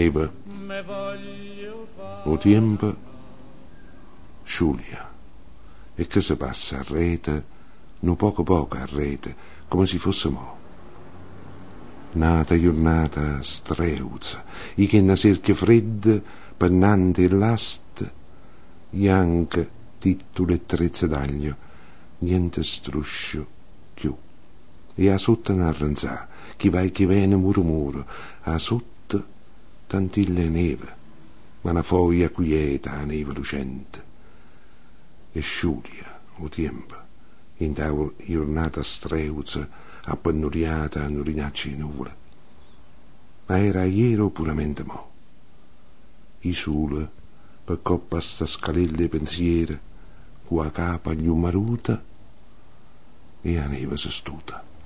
neve, o tempo sciuglia, e che si passa a rete, no poco a rete, come se fosse mo'. Nata giornata streuzza, e che una cerchia fredda, pennante e last, anche titolo e trezze d'aglio, niente struscio più. E a sotto una arranzà, chi va e chi viene muro, a sotto tantille neve, ma una foglia quieta, a neve lucente. E sciuglia, o tempo, in ta giornata streuzza, appannuriata a nurinacci in nuvole. Ma era ieri o puramente mo'. I sole, per coppa sta scalelle pensieri, con la capa gli maruta e a neve si stuta.